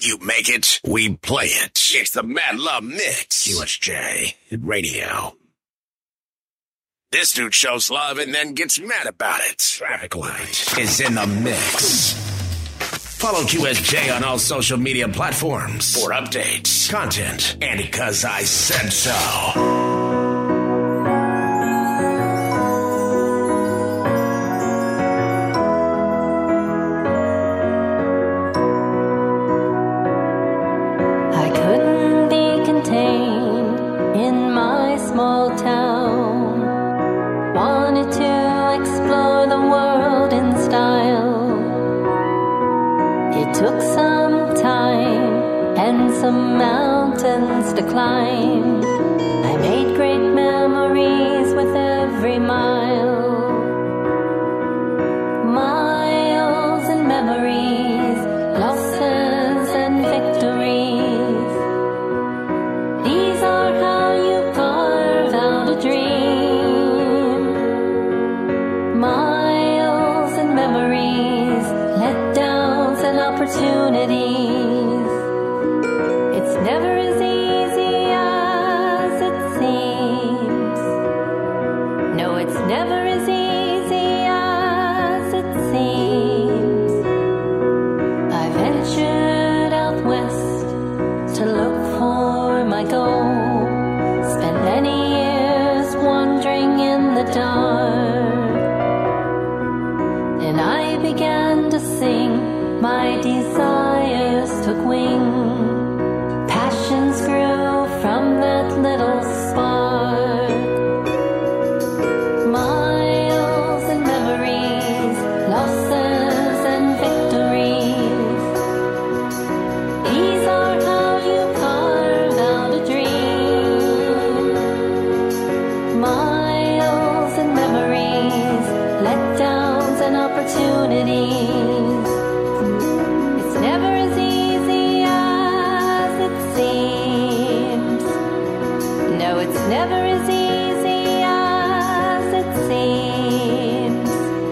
You make it, we play it. It's the Mad Love Mix. USJ Radio. This dude shows love and then gets mad about it. Traffic light is in the mix. Follow QSJ on all social media platforms for updates, content, and because I said so. Some mountains to climb. I made great memories with every mile. Miles and memories, losses and victories. These are how you carve out a dream. Miles and memories, letdowns and opportunities. Never as easy as it seems. No, it's never as easy as it seems. I ventured out west to look for my goal. Spent many years wandering in the dark. Then I began to sing. My desires took wing. From that little spark, miles and memories, losses and victories. These are how you carve out a dream. Miles and memories, letdowns and opportunities. It's never as easy as it seems. No, it's never as easy as it seems.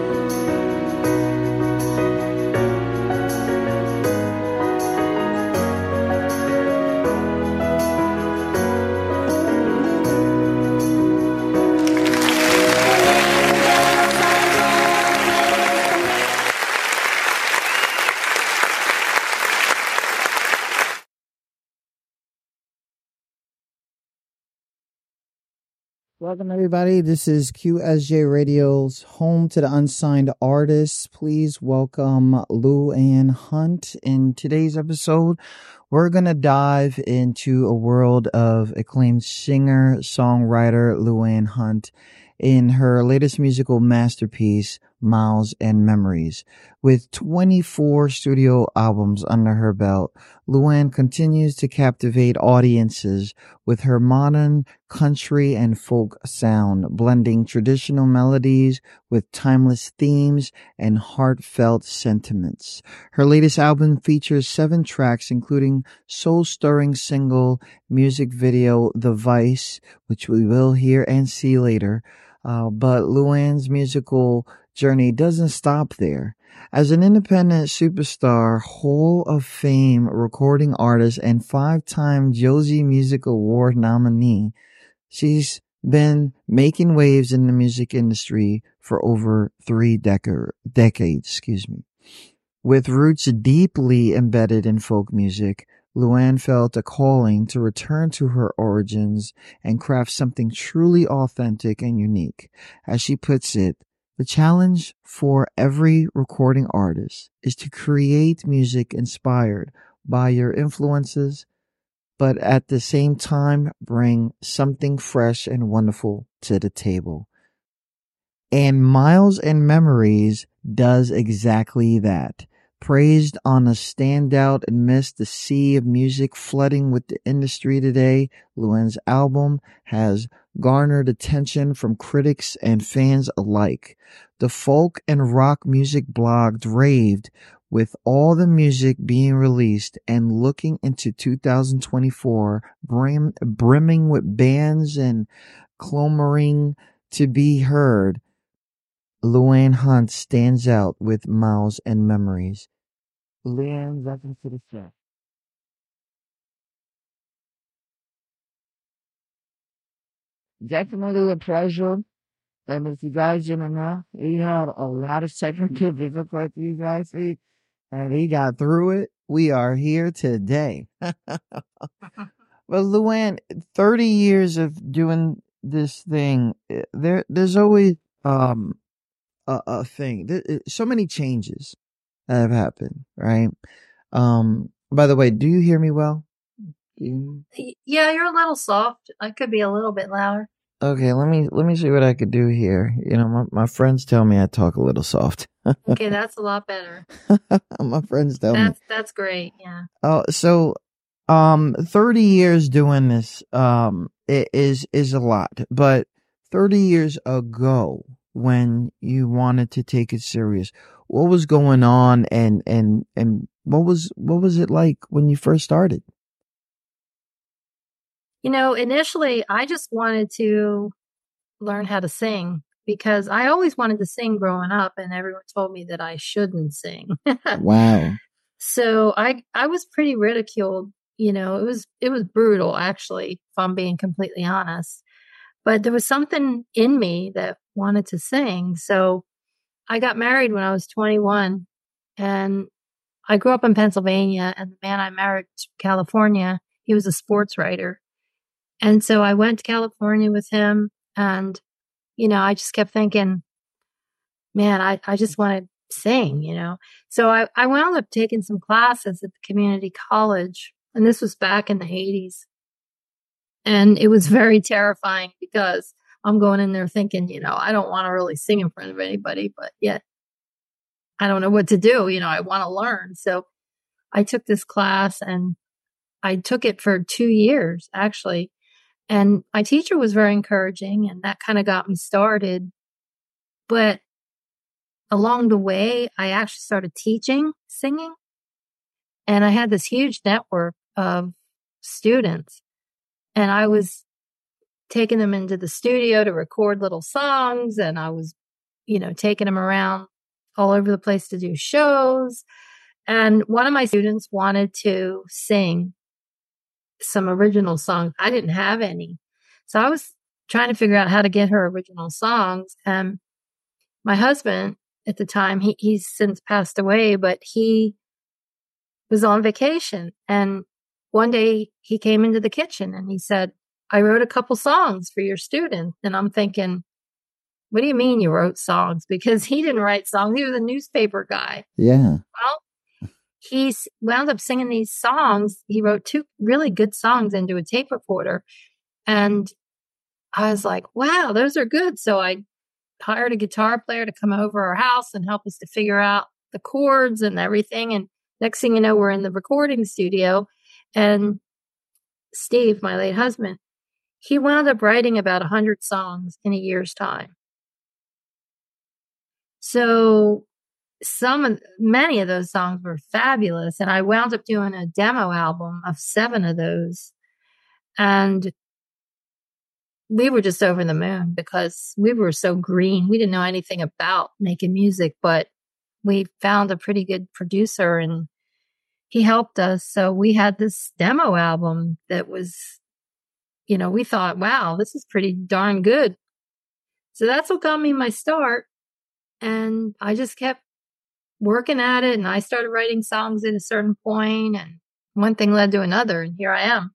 Welcome, everybody. This is QSJ Radio's Home to the Unsigned Artists. Please welcome Lou-Anne Hunt. In today's episode, we're going to dive into a world of acclaimed singer-songwriter Lou-Anne Hunt in her latest musical masterpiece, Miles and Memories. With 24 studio albums under her belt, Lou-Anne continues to captivate audiences with her modern country and folk sound, blending traditional melodies with timeless themes and heartfelt sentiments. Her latest album features 7 tracks, including soul-stirring single, music video, The Vice, which we will hear and see later. But Lou-Anne's musical journey doesn't stop there. As an independent superstar, Hall of Fame recording artist, and 5-time Josie Music Award nominee, she's been making waves in the music industry for over 3 decades. With roots deeply embedded in folk music, Lou-Anne felt a calling to return to her origins and craft something truly authentic and unique. As she puts it, the challenge for every recording artist is to create music inspired by your influences, but at the same time bring something fresh and wonderful to the table. And Miles and Memories does exactly that. Praised on a standout amidst the sea of music flooding with the industry today, Lou-Anne's album has garnered attention from critics and fans alike. The folk and rock music blog raved with all the music being released and looking into 2024, brimming with bands and clamoring to be heard. Lou-Anne Hunt stands out with Miles and Memories. Lou-Anne, welcome to the show. definitely a pleasure. And if you guys didn't know, we had a lot of technical difficulties last week. And he got through it. We are here today. Well, Luann, 30 years of doing this thing, there's always a thing. So many changes that have happened, right? By the way, do you hear me well? Yeah, you're a little soft. I could be a little bit louder. Okay, let me see what I could do here. You know, my friends tell me I talk a little soft. Okay, that's a lot better. My friends tell me. That's great. Yeah. Oh, so 30 years doing this it is a lot. But 30 years ago, when you wanted to take it serious, what was going on, and what was it like when you first started? You know, initially I just wanted to learn how to sing because I always wanted to sing growing up and everyone told me that I shouldn't sing. Wow. So I was pretty ridiculed. You know, it was brutal actually, if I'm being completely honest. But there was something in me that wanted to sing. So I got married when I was 21 and I grew up in Pennsylvania, and the man I married was from California. He was a sports writer. And so I went to California with him, and, you know, I just kept thinking, man, I just want to sing, you know. So I wound up taking some classes at the community college, and this was back in the 80s. And it was very terrifying because I'm going in there thinking, you know, I don't want to really sing in front of anybody, but yet I don't know what to do. You know, I want to learn. So I took this class and I took it for 2 years, actually. And my teacher was very encouraging, and that kind of got me started. But along the way, I actually started teaching singing. And I had this huge network of students. And I was taking them into the studio to record little songs. And I was, you know, taking them around all over the place to do shows. And one of my students wanted to sing some original songs. I didn't have any. So I was trying to figure out how to get her original songs. And my husband at the time, he's since passed away, but he was on vacation. And one day he came into the kitchen and he said, I wrote a couple songs for your student. And I'm thinking, what do you mean you wrote songs? Because he didn't write songs. He was a newspaper guy. Yeah. Well, he wound up singing these songs. He wrote 2 really good songs into a tape recorder. And I was like, wow, those are good. So I hired a guitar player to come over our house and help us to figure out the chords and everything. And next thing you know, we're in the recording studio. And Steve, my late husband, he wound up writing about 100 songs in a year's time. So many of those songs were fabulous. And I wound up doing a demo album of 7 of those. And we were just over the moon because we were so green. We didn't know anything about making music, but we found a pretty good producer and he helped us. So we had this demo album that was, you know, we thought, wow, this is pretty darn good. So that's what got me my start. And I just kept working at it. And I started writing songs at a certain point, and one thing led to another. And here I am.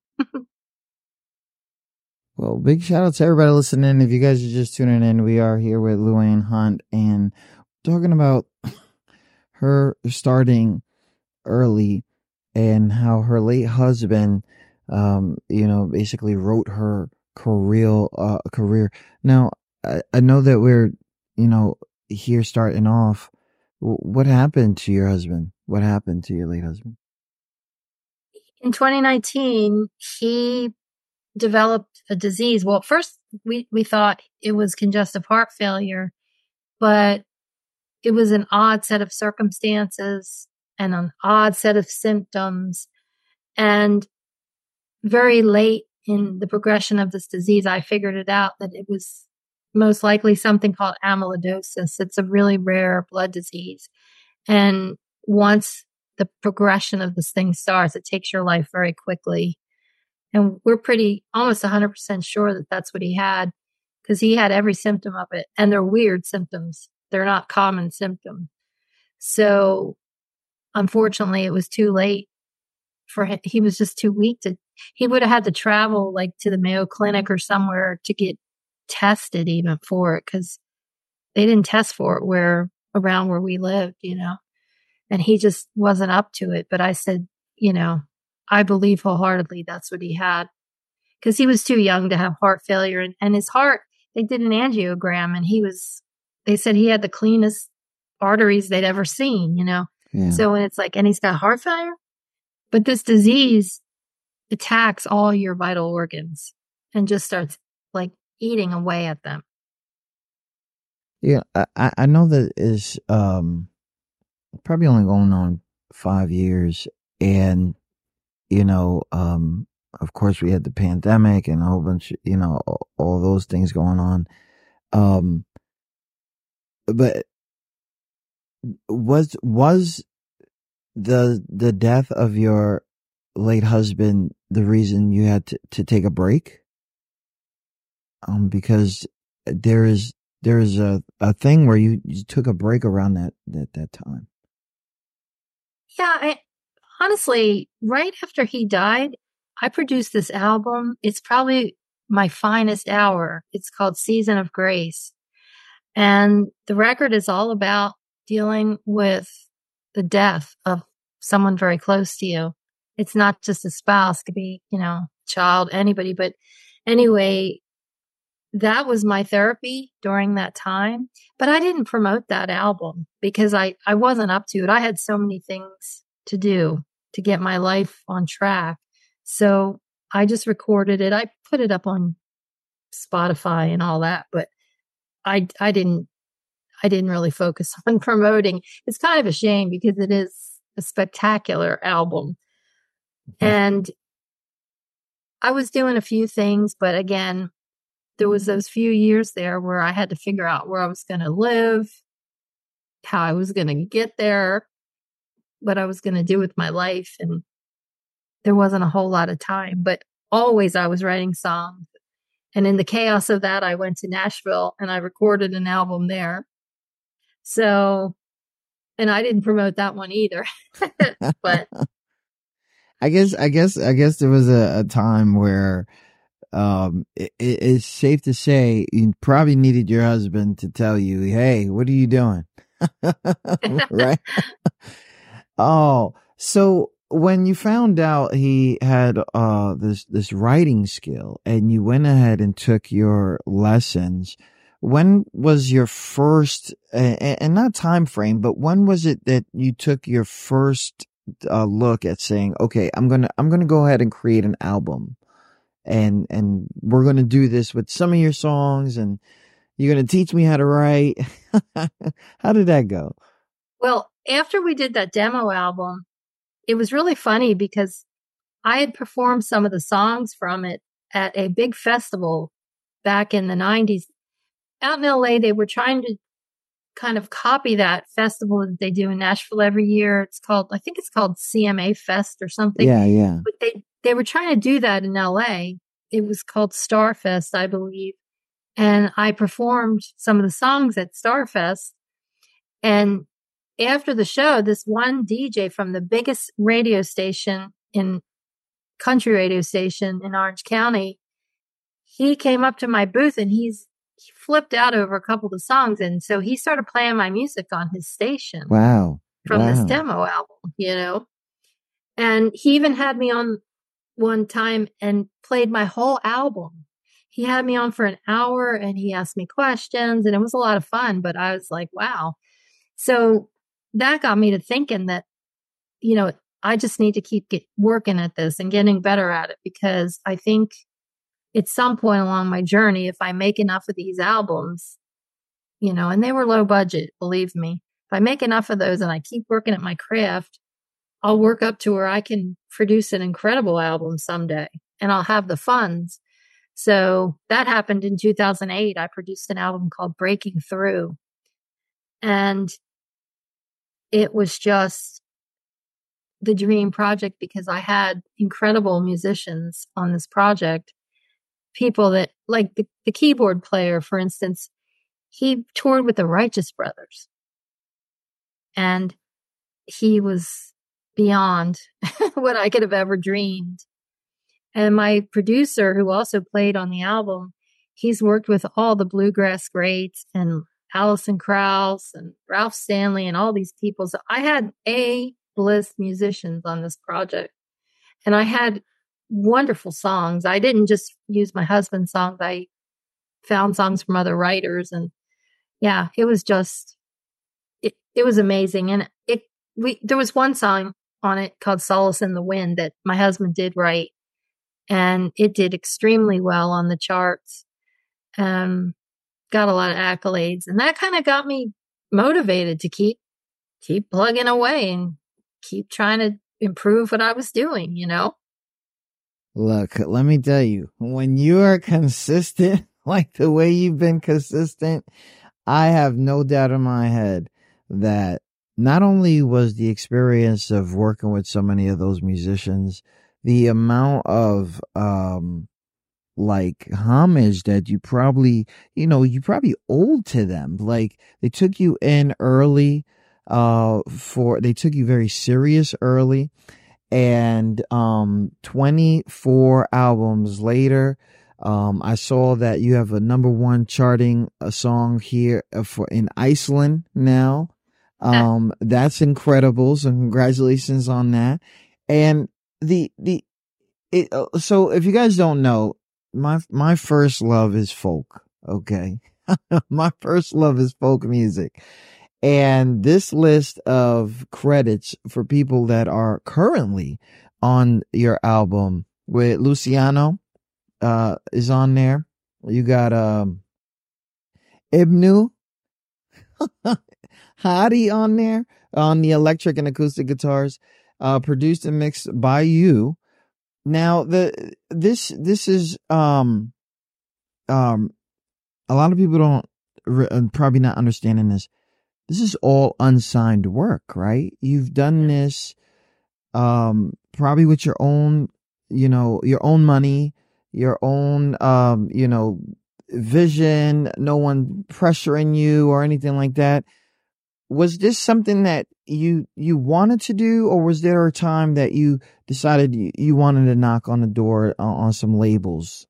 Well, big shout out to everybody listening. If you guys are just tuning in, we are here with Luann Hunt and talking about her starting early and how her late husband, you know, basically wrote her career. Now, I know that we're, you know, here starting off. What happened to your husband? What happened to your late husband? In 2019, he developed a disease. Well, first we thought it was congestive heart failure, but it was an odd set of circumstances and an odd set of symptoms. And very late in the progression of this disease, I figured it out that it was most likely something called amyloidosis. It's a really rare blood disease. And once the progression of this thing starts, it takes your life very quickly. And we're almost 100% sure that that's what he had, because he had every symptom of it. And they're weird symptoms. They're not common symptoms. So unfortunately, it was too late for him. He was just too weak he would have had to travel like to the Mayo Clinic or somewhere to get tested even for it, because they didn't test for it around where we lived, and he just wasn't up to it. But I said, I believe wholeheartedly that's what he had, because he was too young to have heart failure, and his heart, they did an angiogram, and they said he had the cleanest arteries they'd ever seen, Yeah. So when it's like, and he's got heart failure, but this disease attacks all your vital organs and just starts like eating away at them. Yeah, I know that is probably only going on 5 years, and of course we had the pandemic and a whole bunch, all those things going on. But was the death of your late husband the reason you had to take a break? Because there is a thing where you took a break around that time. Yeah, honestly, right after he died, I produced this album. It's probably my finest hour. It's called Season of Grace. And the record is all about dealing with the death of someone very close to you. It's not just a spouse, it could be, child, anybody. But anyway, that was my therapy during that time. But I didn't promote that album because I wasn't up to it. I had so many things to do to get my life on track. So I just recorded it. I put it up on Spotify and all that, but I didn't really focus on promoting. It's kind of a shame because it is a spectacular album. And I was doing a few things, but again, there was those few years there where I had to figure out where I was going to live, how I was going to get there, what I was going to do with my life. And there wasn't a whole lot of time, but always I was writing songs. And in the chaos of that, I went to Nashville and I recorded an album there. So, and I didn't promote that one either, but I guess there was a time where it's safe to say you probably needed your husband to tell you, hey, what are you doing? Right? Oh, so when you found out he had this writing skill and you went ahead and took your lessons, when was your first and not time frame, but when was it that you took your first look at saying, okay, I'm gonna go ahead and create an album, and we're gonna do this with some of your songs, and you're gonna teach me how to write? How did that go? Well, after we did that demo album, it was really funny because I had performed some of the songs from it at a big festival back in the 90s. Out in LA, they were trying to kind of copy that festival that they do in Nashville every year. I think it's called CMA Fest or something. Yeah. But they were trying to do that in LA. It was called Starfest, I believe. And I performed some of the songs at Starfest. And after the show, this one DJ from the biggest country radio station in Orange County, he came up to my booth and he flipped out over a couple of the songs. And so he started playing my music on his station. Wow. From this demo album, And he even had me on one time and played my whole album. He had me on for an hour and he asked me questions and it was a lot of fun, but I was like, wow. So that got me to thinking that, I just need to keep working at this and getting better at it, because I think at some point along my journey, if I make enough of these albums, and they were low budget, believe me, if I make enough of those and I keep working at my craft, I'll work up to where I can produce an incredible album someday and I'll have the funds. So that happened in 2008. I produced an album called Breaking Through. And it was just the dream project because I had incredible musicians on this project. People that, like the keyboard player, for instance, he toured with the Righteous Brothers. And he was beyond what I could have ever dreamed. And my producer, who also played on the album, he's worked with all the bluegrass greats and Alison Krauss and Ralph Stanley and all these people. So I had A-list musicians on this project. And I had wonderful songs. I didn't just use my husband's songs. I found songs from other writers. And yeah, it was just, it was amazing. And there was one song on it called Solace in the Wind that my husband did write. And it did extremely well on the charts. Got a lot of accolades. And that kind of got me motivated to keep plugging away and keep trying to improve what I was doing, you know? Look, let me tell you, when you are consistent, like the way you've been consistent, I have no doubt in my head that not only was the experience of working with so many of those musicians, the amount of like homage that you probably owed to them. Like they took you in early, they took you very serious early, and 24 albums later, I saw that you have a #1 charting song here in Iceland now. That's incredible. So congratulations on that. And so if you guys don't know, my first love is folk. Okay. My first love is folk music. And this list of credits for people that are currently on your album with Luciano, is on there. You got, Ibnu Hadi on there on the electric and acoustic guitars, produced and mixed by you. Now, this is, a lot of people don't, probably not understanding this. This is all unsigned work, right? You've done this, probably with your own, your own money, your own, vision, no one pressuring you or anything like that. Was this something that you wanted to do, or was there a time that you decided you wanted to knock on the door on some labels?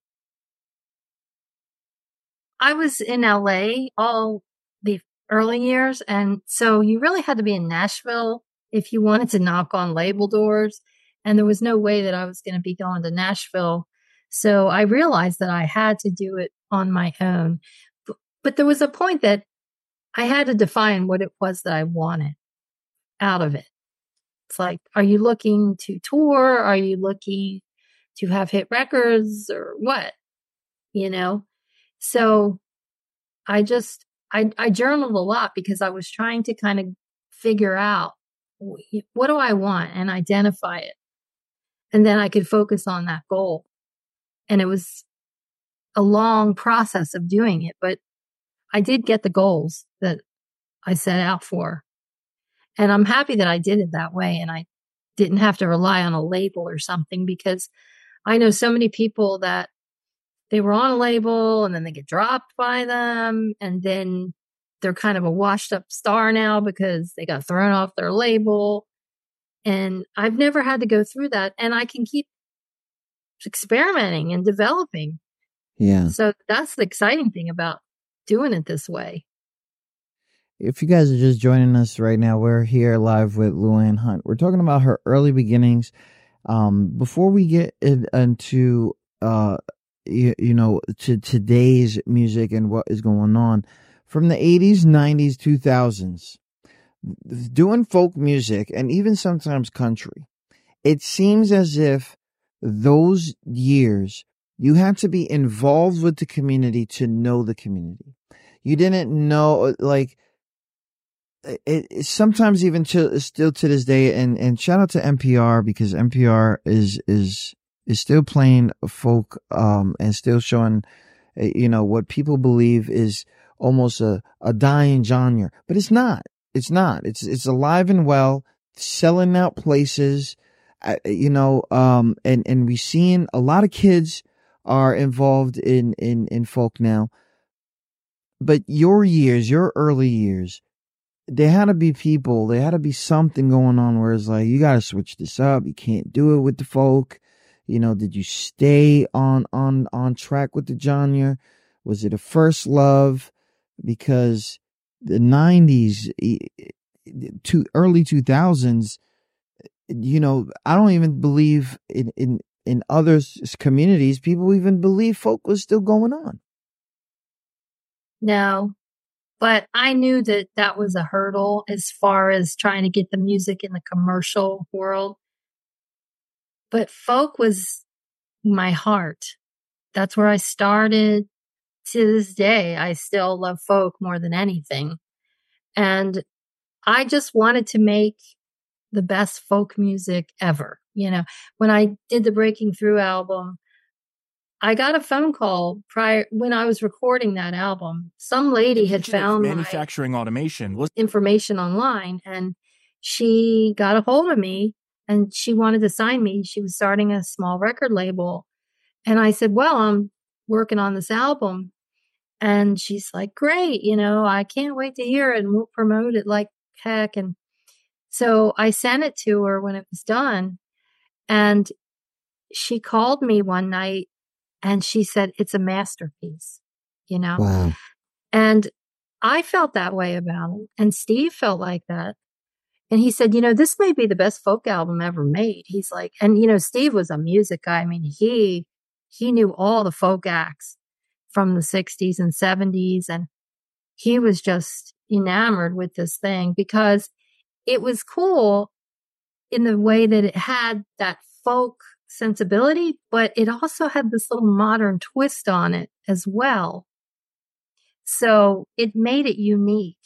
I was in LA all the early years, and so you really had to be in Nashville if you wanted to knock on label doors, and there was no way that I was going to be going to Nashville. So I realized that I had to do it on my own. But there was a point that I had to define what it was that I wanted out of it. It's like, are you looking to tour? Are you looking to have hit records or what? So I journaled a lot because I was trying to kind of figure out what do I want and identify it. And then I could focus on that goal. And it was a long process of doing it, but I did get the goals that I set out for. And I'm happy that I did it that way. And I didn't have to rely on a label or something, because I know so many people that they were on a label and then they get dropped by them. And then they're kind of a washed up star now because they got thrown off their label. And I've never had to go through that. And I can keep experimenting and developing. Yeah. So that's the exciting thing about doing it this way. If you guys are just joining us right now, we're here live with Luann Hunt. We're talking about her early beginnings. Before we get into, to today's music and what is going on, from the 80s, 90s, 2000s, doing folk music and even sometimes country, it seems as if those years you had to be involved with the community to know the community. You didn't know, like, it sometimes even still to this day, and shout out to NPR, because NPR is still playing folk, and still showing, what people believe is almost a dying genre, but it's not. It's alive and well selling out places, and we seeing a lot of kids are involved in folk now. But your early years, there had to be something going on where it's like, you got to switch this up. You can't do it with the folk. Did you stay on track with the genre? Was it a first love? Because the 90s to early 2000s, I don't even believe in other communities, people even believe folk was still going on. No, but I knew that was a hurdle as far as trying to get the music in the commercial world. But folk was my heart. That's where I started. To this day, I still love folk more than anything. And I just wanted to make the best folk music ever. When I did the Breaking Through album, I got a phone call when I was recording that album. Some lady had found manufacturing automation information online, and she got a hold of me and she wanted to sign me. She was starting a small record label. And I said, well, I'm working on this album. And she's like, great, I can't wait to hear it and we'll promote it like heck. And so I sent it to her when it was done. And she called me one night and she said, it's a masterpiece, Wow. And I felt that way about it. And Steve felt like that. And he said, this may be the best folk album ever made. He's like, and Steve was a music guy. I mean, he knew all the folk acts from the 60s and 70s. And he was just enamored with this thing because it was cool in the way that it had that folk sensibility, but it also had this little modern twist on it as well. So it made it unique.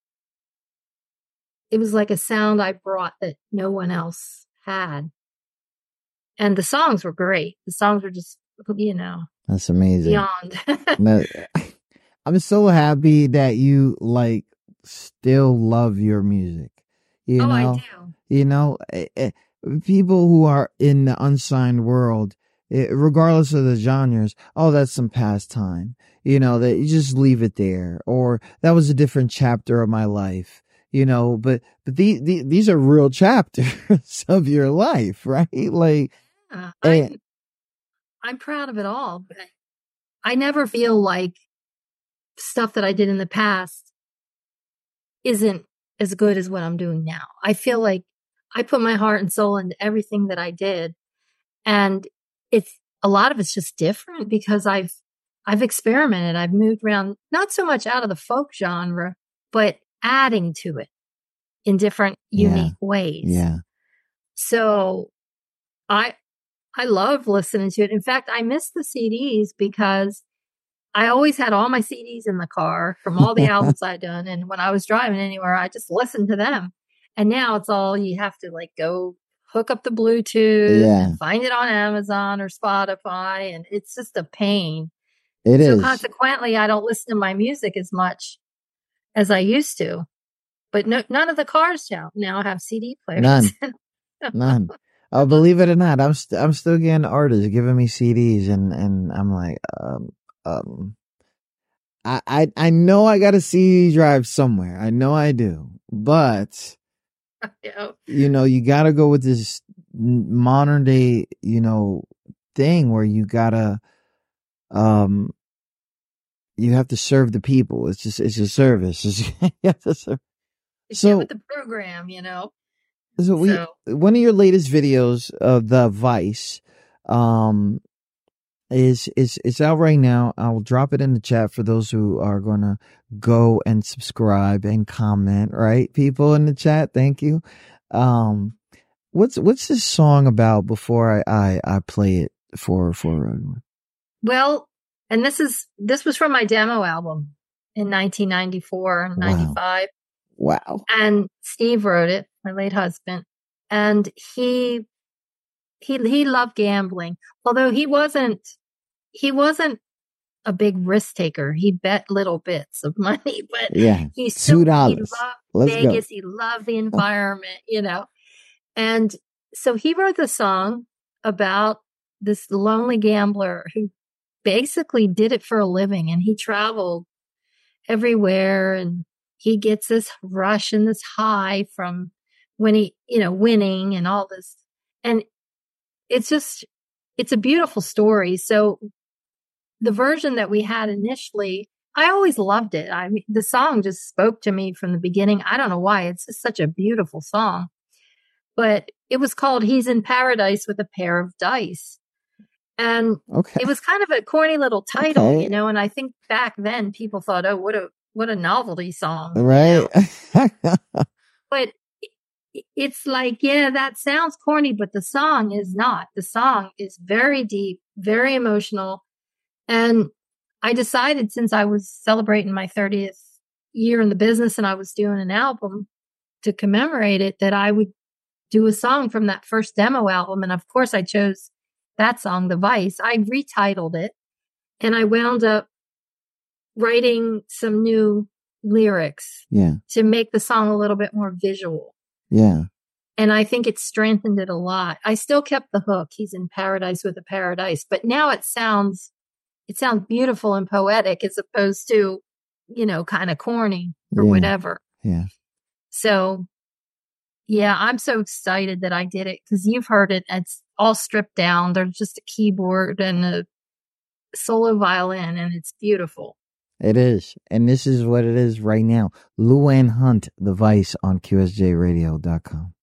It was like a sound I brought that no one else had. And the songs were great. The songs were just, that's amazing. Beyond. I'm so happy that you still love your music. I do. People who are in the unsigned world, regardless of the genres, that's some pastime. That you just leave it there, or that was a different chapter of my life. But these are real chapters of your life, right? I'm proud of it all. But I never feel like stuff that I did in the past isn't as good as what I'm doing now. I feel like I put my heart and soul into everything that I did. And a lot of it's just different because I've experimented. I've moved around, not so much out of the folk genre, but adding to it in different unique ways. Yeah. So I love listening to it. In fact, I miss the CDs because I always had all my CDs in the car from all the albums I'd done. And when I was driving anywhere, I just listened to them. And now it's all you have to go hook up the Bluetooth and find it on Amazon or Spotify. And it's just a pain. It is. So consequently, I don't listen to my music as much as I used to. But none of the cars now have CD players. None. Oh, believe it or not, I'm still getting artists giving me CDs, and I'm like, I know I got a CD drive somewhere. I know I do, but you got to go with this modern day, thing where you gotta, you have to serve the people. It's a service. You have to serve. So with the program, So one of your latest videos of the Vice, is out right now. I'll drop it in the chat for those who are going to go and subscribe and comment, right? People in the chat. Thank you. What's this song about before I play it for everyone? Well, and this was from my demo album in 1994 and 95. Wow. And Steve wrote it, my late husband, and he loved gambling. Although he wasn't a big risk taker. He bet little bits of money, but he loved $2. Vegas. He loved the environment, And so he wrote the song about this lonely gambler who basically did it for a living, and he traveled everywhere, and he gets this rush and this high from when he, winning and all this. And it's a beautiful story. So the version that we had initially, I always loved it. I mean, the song just spoke to me from the beginning. I don't know why. It's just such a beautiful song. But it was called He's in Paradise with a Pair of Dice. And it was kind of a corny little title, and I think back then people thought, oh, what a novelty song. Right. But it's like, yeah, that sounds corny, but the song is not. The song is very deep, very emotional. And I decided, since I was celebrating my 30th year in the business and I was doing an album to commemorate it, that I would do a song from that first demo album. And of course I chose that song, The Vice. I retitled it, and I wound up writing some new lyrics to make the song a little bit more visual. Yeah. And I think it strengthened it a lot. I still kept the hook, He's in Paradise with a Paradise, but now it sounds beautiful and poetic as opposed to, kind of corny or whatever. Yeah. So yeah, I'm so excited that I did it, because you've heard it. It's all stripped down. There's just a keyboard and a solo violin, and it's beautiful. It is. And this is what it is right now. Luann Hunt, The Vice, on QSJRadio.com.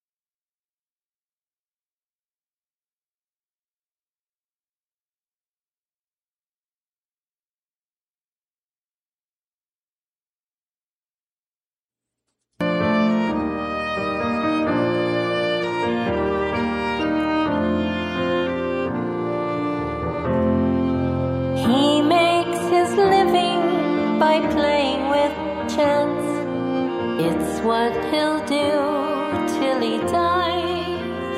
He makes his living by playing with chance. It's what he'll do till he dies.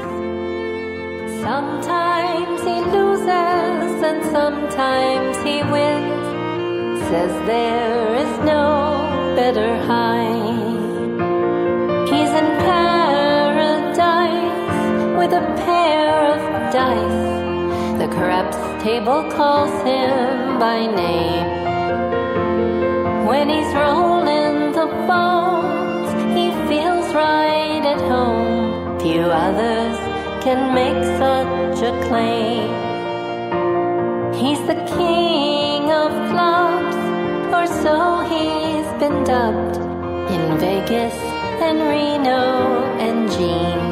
Sometimes he loses and sometimes he wins. Says there is no better high. He's in paradise with a pair of dice. The craps table calls him by name. When he's rolling the bones, he feels right at home. Few others can make such a claim. He's the king of clubs, or so he's been dubbed, in Vegas and Reno and Jean.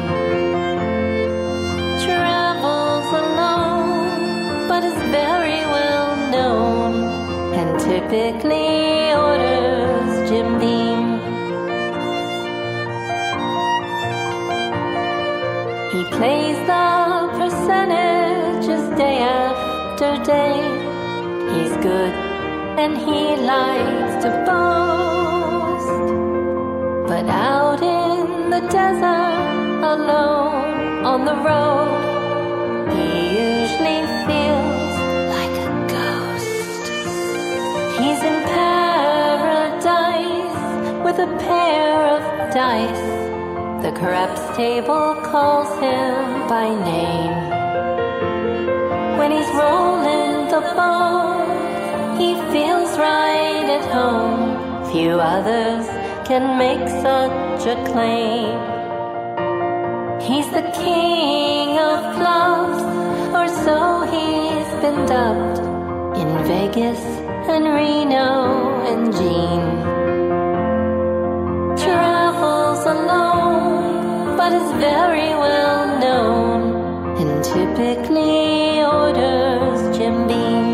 Travels alone, but is very well known, and typically orders Jim Beam. He plays the percentages day after day. He's good and he likes to boast, but out in the desert, alone on the road, he usually feels like a ghost. He's in paradise with a pair of dice. The craps table calls him by name. When he's rolling the bone, he feels right at home. Few others can make such a claim. He's the king of clubs, or so he's been dubbed, in Vegas and Reno and Jean. Travels alone, but is very well known, and typically orders Jim Beam.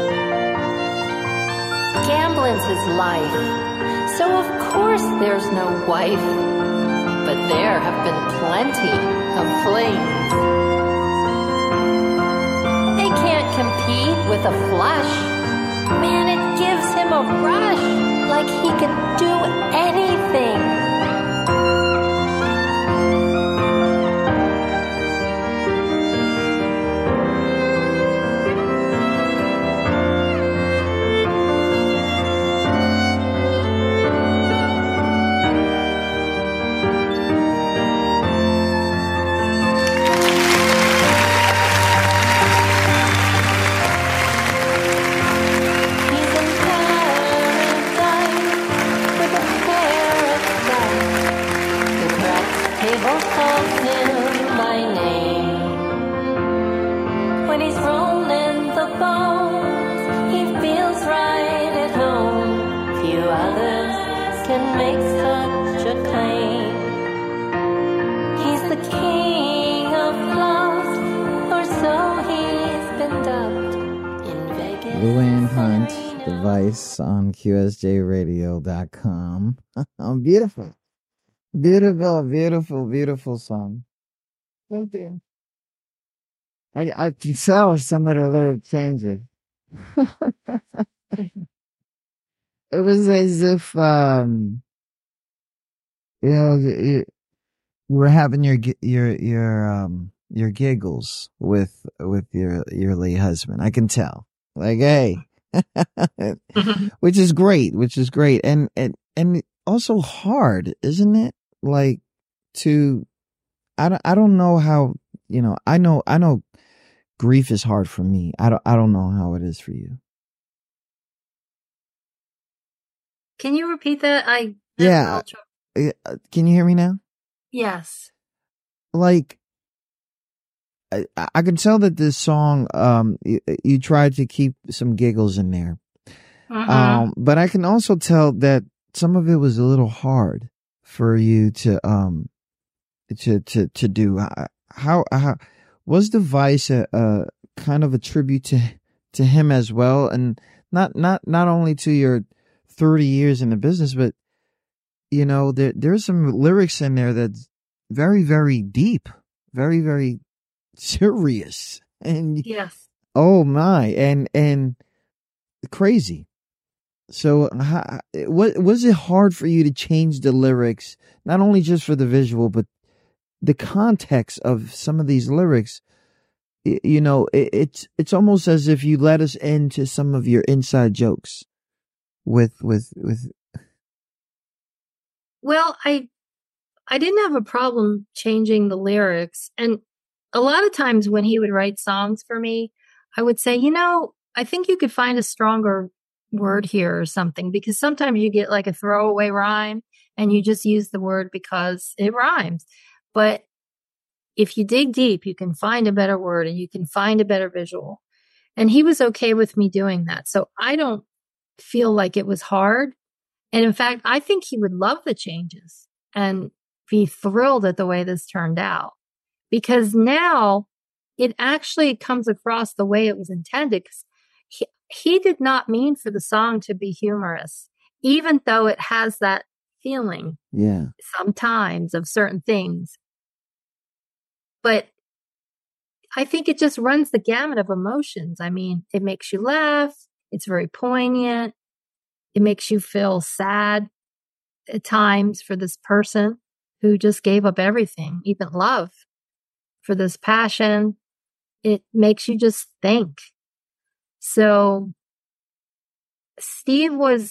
Gambling's his life, so of course there's no wife, but there have been plenty of flings. They can't compete with a flush. Man, it gives him a rush, like he could do anything. can make such a claim. He's the king of love, or so he's been dubbed in Vegas. Luann Hunt, Device on QSJRadio.com. Beautiful. Beautiful, beautiful, beautiful song. Thank you. I can tell some of the lyric changes. It was as if, you you were having your giggles with your late husband. I can tell. Like, hey, which is great, and also hard, isn't it? Like I don't know how, I know grief is hard for me. I don't know how it is for you. Can you repeat that? Yeah. Can you hear me now? Yes. Like, I can tell that this song, you tried to keep some giggles in there. But I can also tell that some of it was a little hard for you to do. How was Device a kind of a tribute to him as well, and not only to your 30 years in the business, but there's some lyrics in there that's very, very deep, very, very serious, and yes, oh my, and crazy. So, was it hard for you to change the lyrics, not only just for the visual, but the context of some of these lyrics? It's almost as if you let us into some of your inside jokes with. Well, I didn't have a problem changing the lyrics, and a lot of times when he would write songs for me, I would say, I think you could find a stronger word here or something, because sometimes you get like a throwaway rhyme and you just use the word because it rhymes. But if you dig deep, you can find a better word and you can find a better visual. And he was okay with me doing that. So I don't feel like it was hard. And in fact, I think he would love the changes and be thrilled at the way this turned out, because now it actually comes across the way it was intended. He did not mean for the song to be humorous, even though it has that feeling sometimes of certain things. But I think it just runs the gamut of emotions. I mean, it makes you laugh. It's very poignant. It makes you feel sad at times for this person who just gave up everything, even love, for this passion. It makes you just think. So Steve when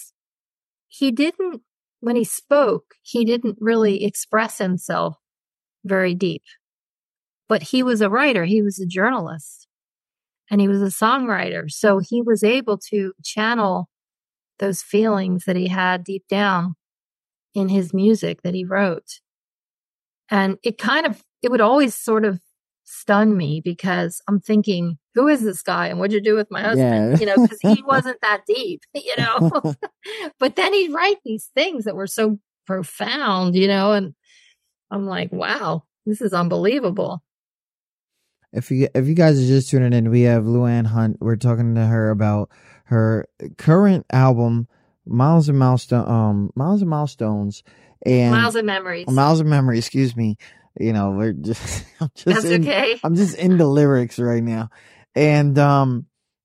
he spoke, he didn't really express himself very deep. But he was a writer, he was a journalist, and he was a songwriter. So he was able to channel those feelings that he had deep down in his music that he wrote. And it would always sort of stun me, because I'm thinking, who is this guy and what'd you do with my husband? Yeah. Because he wasn't that deep, But then he'd write these things that were so profound, and I'm like, wow, this is unbelievable. If you guys are just tuning in, we have Luann Hunt. We're talking to her about her current album, Miles and Milestones, and Miles and Memories. Miles and Memories. Excuse me. We're just. That's okay. I'm just in the lyrics right now, and a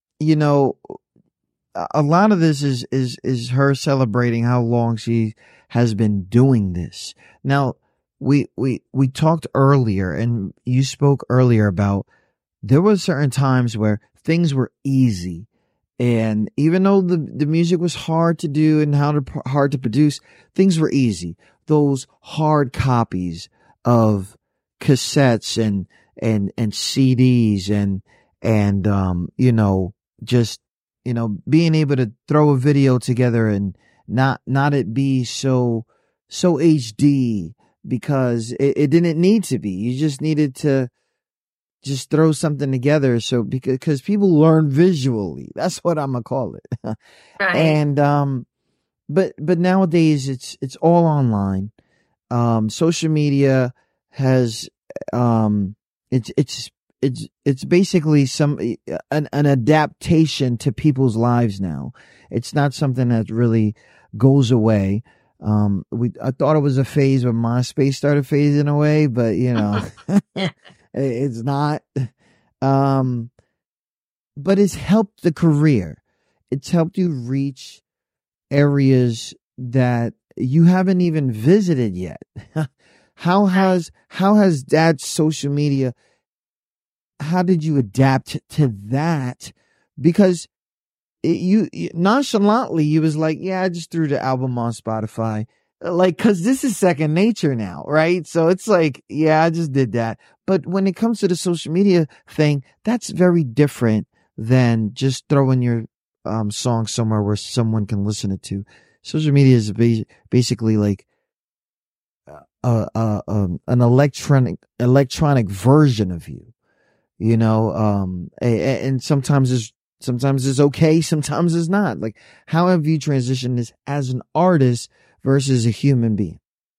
lot of this is her celebrating how long she has been doing this. Now, we talked earlier, and you spoke earlier about there were certain times where things were easy, and even though the music was hard to do and hard to produce, things were easy. Those hard copies of cassettes and CDs and just being able to throw a video together and not it be so HD, because it didn't need to be. You just needed to just throw something together. So because people learn visually, that's what I'm gonna call it. Right. And but nowadays it's all online. Social media has it's basically an adaptation to people's lives now. It's not something that really goes away. I thought it was a phase when MySpace started phasing away, but it's not. But it's helped the career. It's helped you reach areas that you haven't even visited yet. How has that social media, how did you adapt to that? Because you nonchalantly, you was like, yeah, I just threw the album on Spotify. Like, cause this is second nature now, right? So it's like, yeah, I just did that. But when it comes to the social media thing, that's very different than just throwing your song somewhere where someone can listen it to. Social media is basically like an electronic version of you, and sometimes it's okay, sometimes it's not. Like, how have you transitioned this as an artist versus a human being?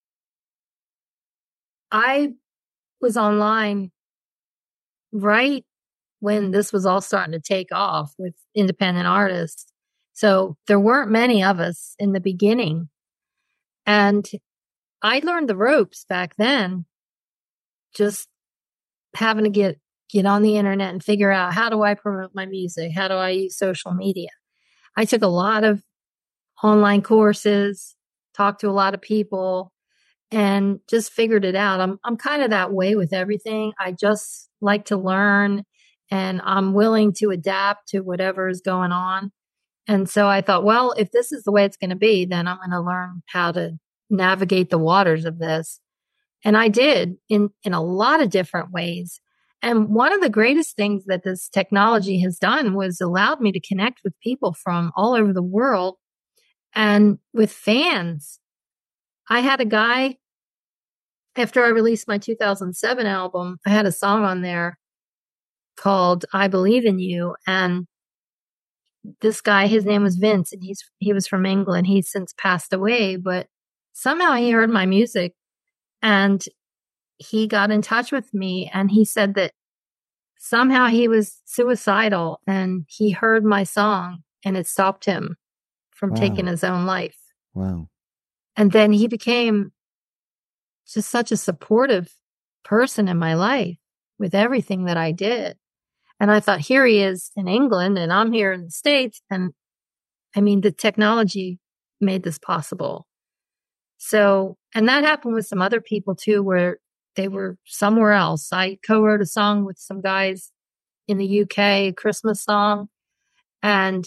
I was online right when this was all starting to take off with independent artists. So there weren't many of us in the beginning. And I learned the ropes back then, just having to get on the internet and figure out, how do I promote my music? How do I use social media? I took a lot of online courses, talked to a lot of people, and just figured it out. I'm kind of that way with everything. I just like to learn, and I'm willing to adapt to whatever is going on. And so I thought, well, if this is the way it's going to be, then I'm going to learn how to navigate the waters of this. And I did in a lot of different ways. And one of the greatest things that this technology has done was allowed me to connect with people from all over the world and with fans. I had a guy, after I released my 2007 album, I had a song on there called I Believe in You. And this guy, his name was Vince, and he was from England. He's since passed away, but somehow he heard my music and he got in touch with me, and he said that somehow he was suicidal and he heard my song and it stopped him from taking his own life. Wow. And then he became just such a supportive person in my life with everything that I did. And I thought, here he is in England and I'm here in the States. And I mean, the technology made this possible. So, and that happened with some other people too, where they were somewhere else. I co-wrote a song with some guys in the UK, a Christmas song. And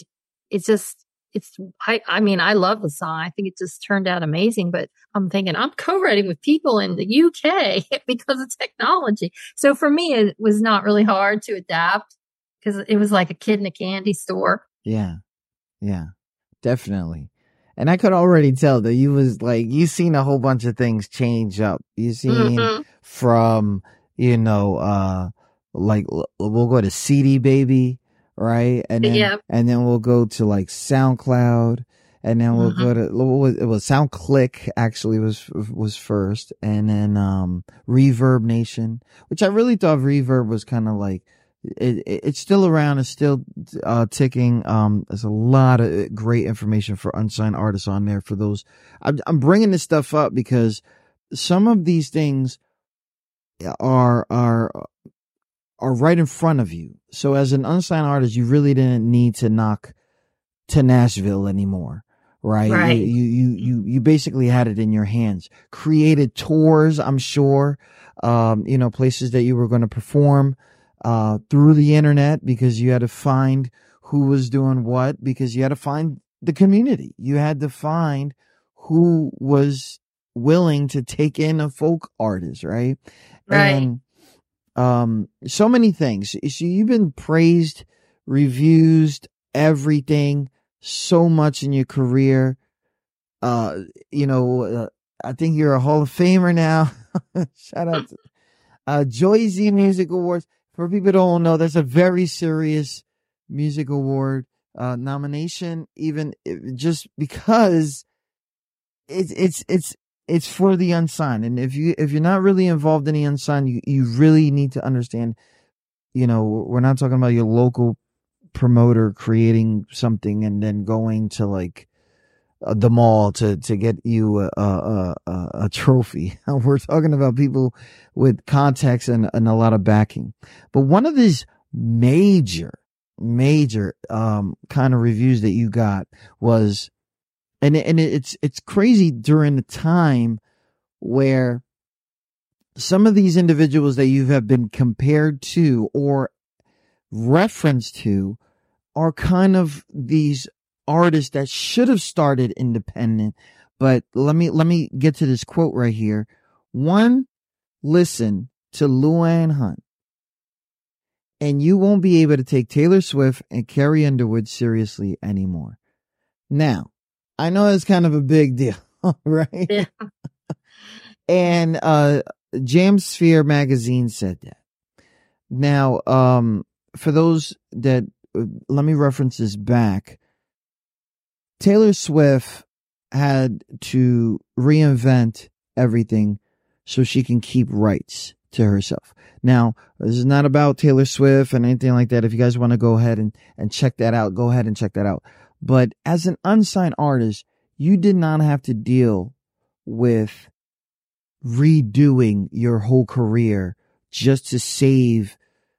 I mean, I love the song. I think it just turned out amazing, but I'm thinking I'm co-writing with people in the UK because of technology. So for me, it was not really hard to adapt because it was like a kid in a candy store. Yeah, definitely. And I could already tell that you seen a whole bunch of things change up. You seen from, like we'll go to CD Baby, right? And then, and then we'll go to like SoundCloud, and then we'll go to, it was SoundClick actually was first. And then, Reverb Nation, which I really thought Reverb was kind of like, it's still around. It's still ticking. There's a lot of great information for unsigned artists on there. For those, I'm bringing this stuff up because some of these things are right in front of you. So as an unsigned artist, you really didn't need to knock to Nashville anymore, right? You basically had it in your hands. Created tours, I'm sure. Places that you were going to perform through the internet, because you had to find who was doing what, because you had to find the community. You had to find who was willing to take in a folk artist, right? And so many things. So you've been praised, reviewed, everything, so much in your career. I think you're a Hall of Famer now. Shout out to Joyzy Music Awards. For people who don't know, that's a very serious music award nomination, even just because it's for the unsigned. And if you're not really involved in the unsigned, you really need to understand, we're not talking about your local promoter creating something and then going to like the mall to get you a trophy. We're talking about people with context and a lot of backing. But one of these major kind of reviews that you got was, and it's crazy during the time where some of these individuals that you have been compared to or referenced to are kind of these artists that should have started independent. But let me get to this quote right here. One, listen to Luann Hunt, and you won't be able to take Taylor Swift and Carrie Underwood seriously anymore. Now, I know it's kind of a big deal, right? Yeah. And Jamsphere magazine said that. Now, for those that, let me reference this back. Taylor Swift had to reinvent everything so she can keep rights to herself. Now, this is not about Taylor Swift and anything like that. If you guys want to go ahead and check that out, go ahead and check that out. But as an unsigned artist, you did not have to deal with redoing your whole career just to save,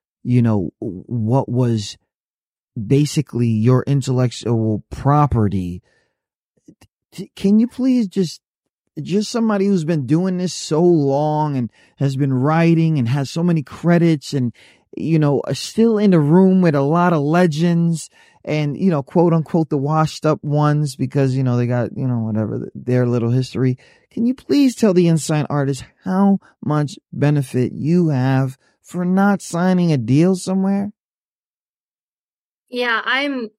what was basically your intellectual property. Can you please just somebody who's been doing this so long and has been writing and has so many credits and, still in the room with a lot of legends and, quote unquote, the washed up ones because, they got, whatever their little history. Can you please tell the unsigned artist how much benefit you have for not signing a deal somewhere? Yeah, I'm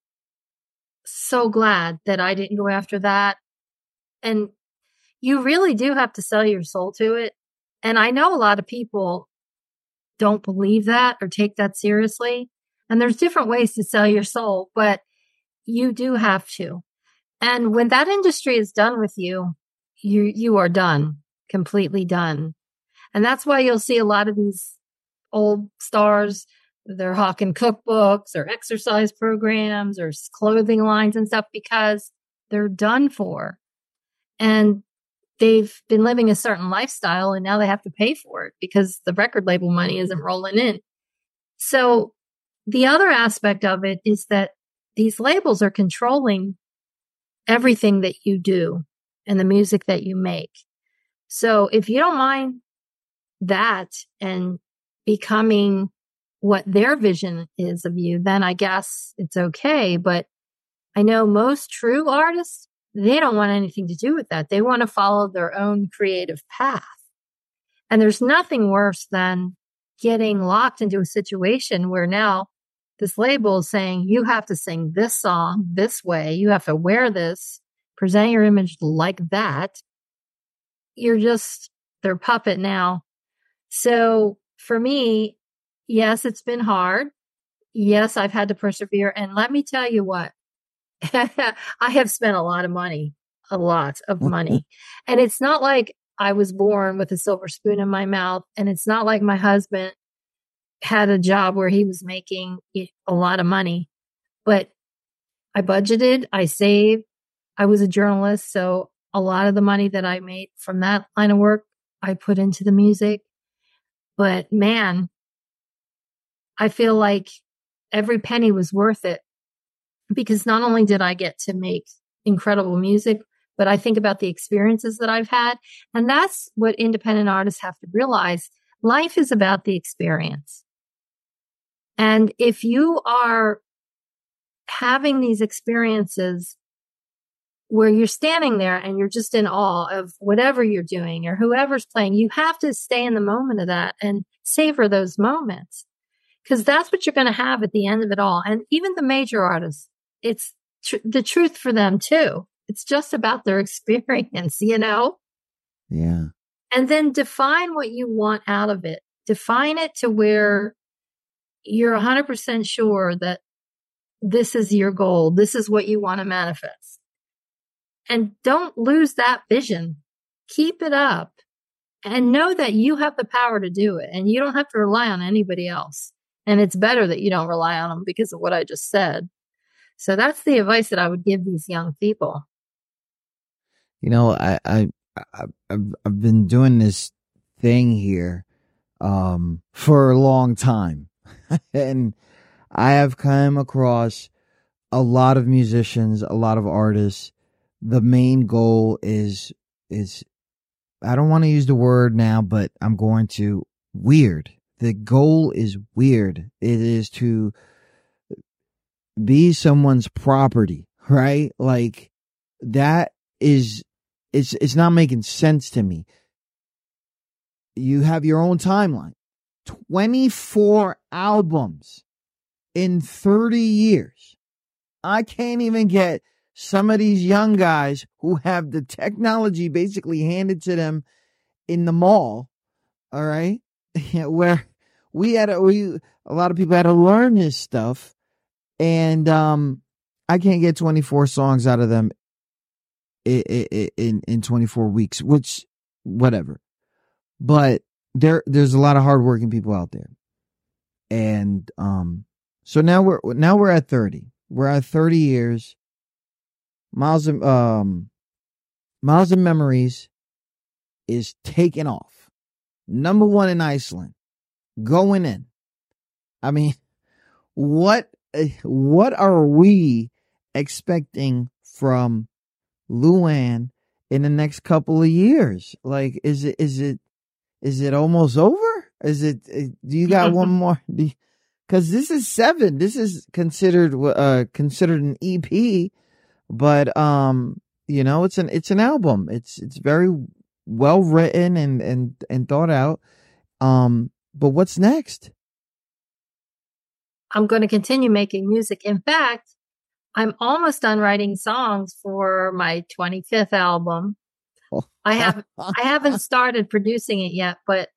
so glad that I didn't go after that. And you really do have to sell your soul to it. And I know a lot of people don't believe that or take that seriously. And there's different ways to sell your soul, but you do have to. And when that industry is done with you, you are done, completely done. And that's why you'll see a lot of these old stars, they're hawking cookbooks or exercise programs or clothing lines and stuff because they're done for. And they've been living a certain lifestyle and now they have to pay for it because the record label money isn't rolling in. So the other aspect of it is that these labels are controlling everything that you do and the music that you make. So if you don't mind that and becoming what their vision is of you, then I guess it's okay. But I know most true artists, they don't want anything to do with that. They want to follow their own creative path. And there's nothing worse than getting locked into a situation where now this label is saying, you have to sing this song this way. You have to wear this, present your image like that. You're just their puppet now. So for me, yes, it's been hard. Yes, I've had to persevere. And let me tell you what, I have spent a lot of money. And it's not like I was born with a silver spoon in my mouth. And it's not like my husband had a job where he was making a lot of money. But I budgeted, I saved, I was a journalist. So a lot of the money that I made from that line of work, I put into the music. But man, I feel like every penny was worth it because not only did I get to make incredible music, but I think about the experiences that I've had. And that's what independent artists have to realize. Life is about the experience. And if you are having these experiences where you're standing there and you're just in awe of whatever you're doing or whoever's playing, you have to stay in the moment of that and savor those moments because that's what you're going to have at the end of it all. And even the major artists, it's the truth for them too. It's just about their experience, Yeah. And then define what you want out of it. Define it to where you're 100% sure that this is your goal. This is what you want to manifest. And don't lose that vision. Keep it up and know that you have the power to do it and you don't have to rely on anybody else. And it's better that you don't rely on them because of what I just said. So that's the advice that I would give these young people. You know, I've been doing this thing here for a long time. And I have come across a lot of musicians, a lot of artists. The main goal is I don't want to use the word now, but I'm going to, weird. The goal is weird. It is to be someone's property, right? Like that is, it's not making sense to me. You have your own timeline, 24 albums in 30 years. I can't even get some of these young guys who have the technology basically handed to them in the mall. All right. Where a lot of people had to learn this stuff. And, I can't get 24 songs out of them in 24 weeks, which whatever. But there's a lot of hardworking people out there. And, so now we're at 30. We're at 30 years. Miles and Memories is taking off. Number 1 in Iceland. Going in. I mean, what are we expecting from Luann in the next couple of years? Like, is it almost over? Do you got one more? Because this is 7. This is considered an EP, but you know, it's an album. It's very well written and thought out. But what's next? I'm going to continue making music. In fact, I'm almost done writing songs for my 25th album. I haven't started producing it yet, but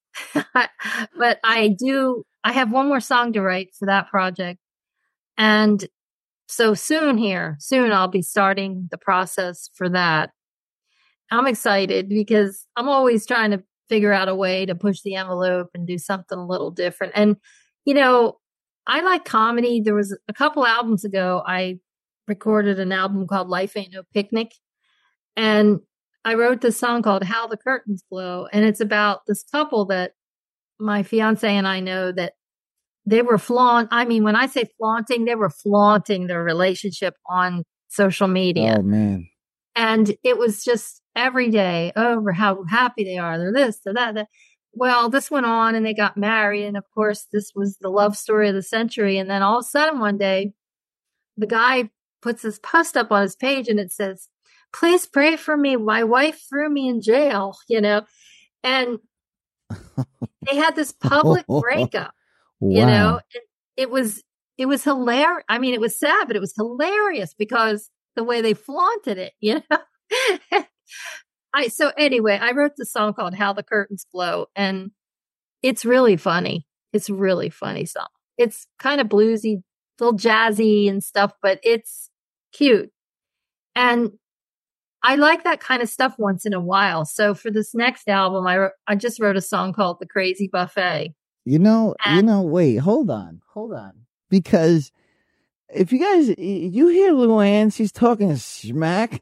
I have one more song to write for that project. And so soon I'll be starting the process for that. I'm excited because I'm always trying to figure out a way to push the envelope and do something a little different. And, you know, I like comedy. There was a couple albums ago, I recorded an album called Life Ain't No Picnic. And I wrote this song called How the Curtains Blow. And it's about this couple that my fiance and I know that they were when I say flaunting, they were flaunting their relationship on social media. Oh, man. And it was just every day over how happy they are. They're this, they're that. Well, this went on and they got married. And of course, this was the love story of the century. And then all of a sudden one day, the guy puts this post up on his page and it says, "Please pray for me. My wife threw me in jail," you know, and they had this public breakup, you know, and it was hilarious. I mean, it was sad, but it was hilarious because the way they flaunted it, you know. So anyway, I wrote this song called How the Curtains Blow, and it's really funny. It's a really funny song. It's kind of bluesy, a little jazzy and stuff, but it's cute. And I like that kind of stuff once in a while. So for this next album, I just wrote a song called The Crazy Buffet. Wait, hold on. Because if you hear Luann, she's talking smack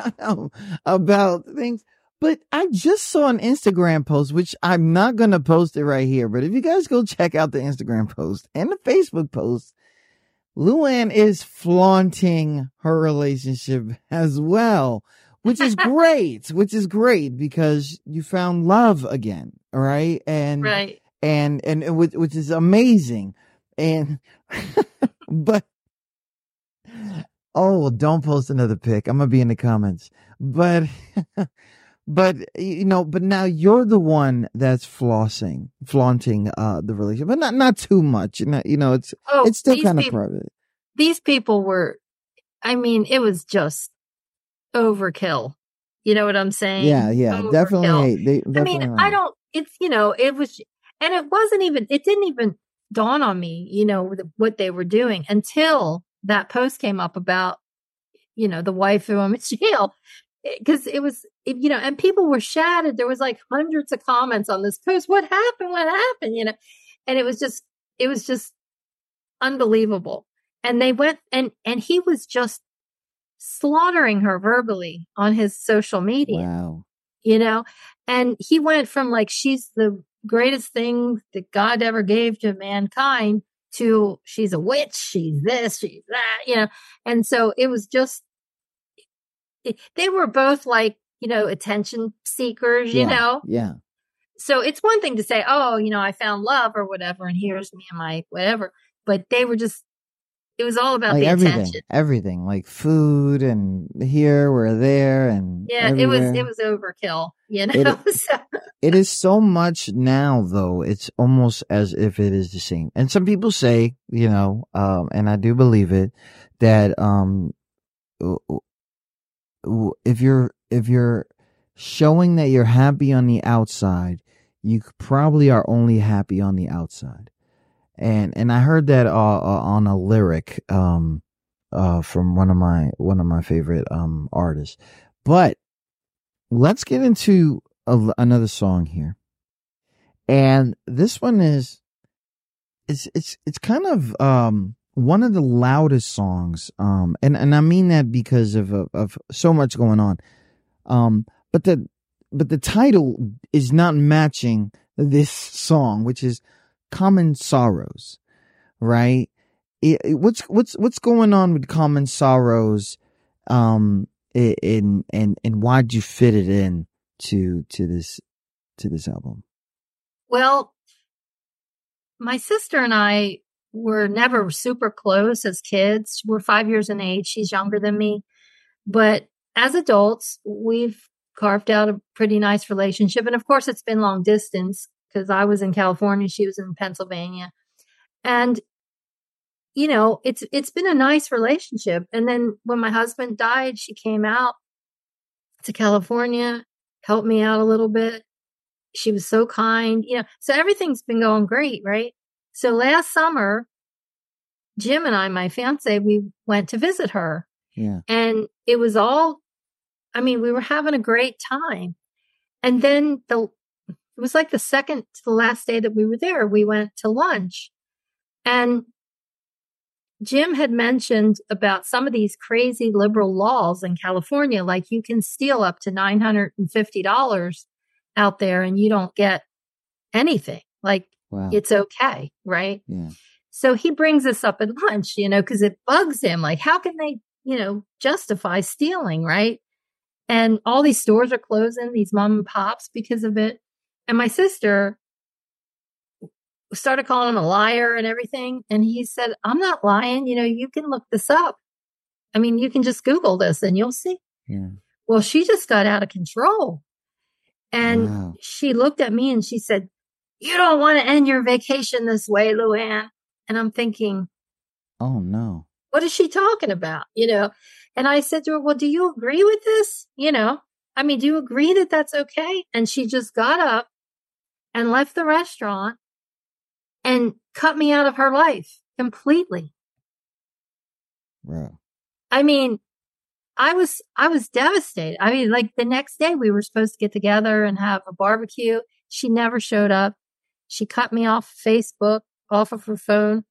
about things. But I just saw an Instagram post, which I'm not going to post it right here. But if you guys go check out the Instagram post and the Facebook post, Luann is flaunting her relationship as well, which is great because you found love again. All right. Right. And which is amazing. And, but, oh, don't post another pic. I'm going to be in the comments, but now you're the one that's flaunting the relationship, but not too much. It's still kind of private. These people were, I mean, it was just overkill. You know what I'm saying? Yeah. Overkill. Definitely. It was, and it didn't even dawn on me, what they were doing until that post came up about the wife threw him in jail. Because it was, and people were shattered. There was like hundreds of comments on this post. What happened? What happened? And it was just unbelievable. And they went and he was just slaughtering her verbally on his social media. Wow. And he went from like, she's the greatest thing that God ever gave to mankind to she's a witch, she's this, she's that, And so it was just, they were both like, attention seekers, Yeah. So it's one thing to say, oh, I found love or whatever, and here's me and my whatever. But they were just, it was all about like the everything, attention. everything, like food and here, we're there, and everywhere. It was overkill, So. It is so much now, though. It's almost as if it is the same. And some people say, and I do believe it, that if you're showing that you're happy on the outside, you probably are only happy on the outside. And I heard that on a lyric from one of my favorite artists. But let's get into another song here. And this one is it's kind of one of the loudest songs, and I mean that because of so much going on. But the title is not matching this song, which is Common Sorrows, right? What's going on with Common Sorrows, and why'd you fit it in to this album? Well, my sister and I were never super close as kids. We're 5 years in age. She's younger than me. But as adults, we've carved out a pretty nice relationship. And of course, it's been long distance because I was in California. She was in Pennsylvania. And, it's been a nice relationship. And then when my husband died, she came out to California, helped me out a little bit. She was so kind, so everything's been going great, right? So last summer, Jim and I, my fiance, we went to visit her. Yeah. And it was we were having a great time. And then it was like the second to the last day that we were there, we went to lunch. And Jim had mentioned about some of these crazy liberal laws in California, like you can steal up to $950 out there and you don't get anything. Like, wow. It's okay, right? Yeah. So he brings this up at lunch, because it bugs him. Like, how can they, justify stealing, right? And all these stores are closing, these mom and pops because of it. And my sister started calling him a liar and everything. And he said, I'm not lying. You can look this up. You can just Google this and you'll see. Yeah. Well, she just got out of control. And wow. She looked at me and she said, you don't want to end your vacation this way, Luann. And I'm thinking, oh no, what is she talking about? And I said to her, well, do you agree with this? Do you agree that that's okay? And she just got up and left the restaurant and cut me out of her life completely. Wow. I was devastated. Like the next day we were supposed to get together and have a barbecue. She never showed up. She cut me off Facebook, off of her phone.